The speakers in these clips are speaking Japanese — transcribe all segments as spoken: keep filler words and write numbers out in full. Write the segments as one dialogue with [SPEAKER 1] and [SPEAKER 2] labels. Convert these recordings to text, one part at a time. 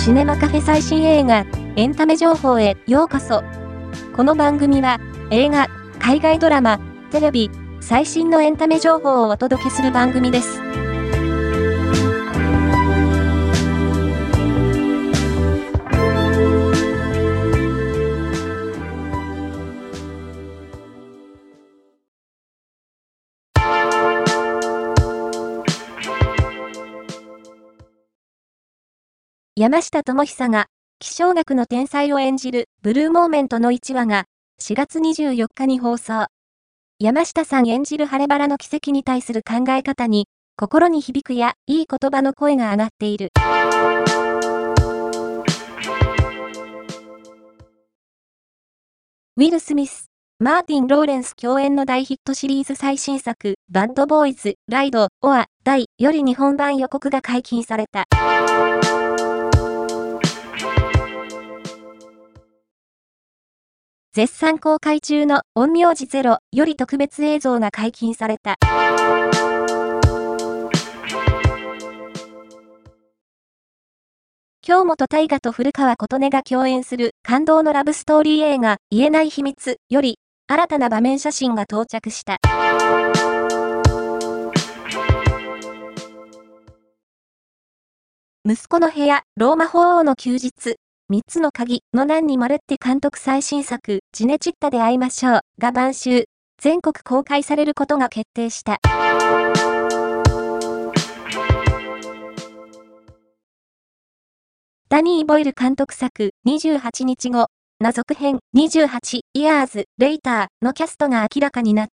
[SPEAKER 1] シネマカフェ最新映画、エンタメ情報へようこそ。この番組は、映画、海外ドラマ、テレビ、最新のエンタメ情報をお届けする番組です。山下智久が気象学の天才を演じるブルーモーメントのいちわがしがつにじゅうよっかに放送。山下さん演じる晴れバラの奇跡に対する考え方に心に響くやいい言葉の声が上がっている。ウィル・スミス、マーティン・ローレンス共演の大ヒットシリーズ最新作バッドボーイズ・ライド・オア・ダイより日本版予告が解禁された。絶賛公開中の陰陽師ゼロより特別映像が解禁された。京本大我と古川琴音が共演する感動のラブストーリー映画言えない秘密より新たな場面写真が到着した。息子の部屋、ローマ法王の休日。三つの鍵の難にまるって監督最新作、ジネチッタで会いましょうが晩秋、全国公開されることが決定した。ダニー・ボイル監督作、にじゅうはちにちごな続編、にじゅうはちイヤーズ・レイターのキャストが明らかになった。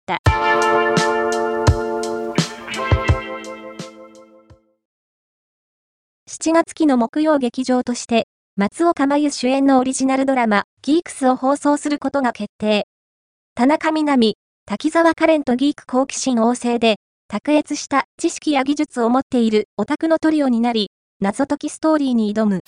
[SPEAKER 1] しちがつ期の木曜劇場として、松岡茉優主演のオリジナルドラマ、ギークスを放送することが決定。田中みな実、滝沢カレンとギーク好奇心旺盛で、卓越した知識や技術を持っているオタクのトリオになり、謎解きストーリーに挑む。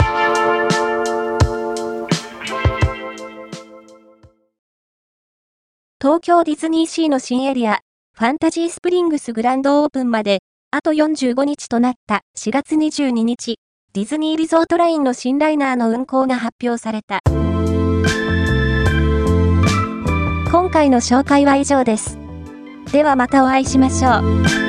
[SPEAKER 1] 東京ディズニーシーの新エリア、ファンタジースプリングスグランドオープンまで、あとよんじゅうごにちとなったしがつにじゅうににち。ディズニーリゾートラインの新ライナーの運行が発表された。今回の紹介は以上です。ではまたお会いしましょう。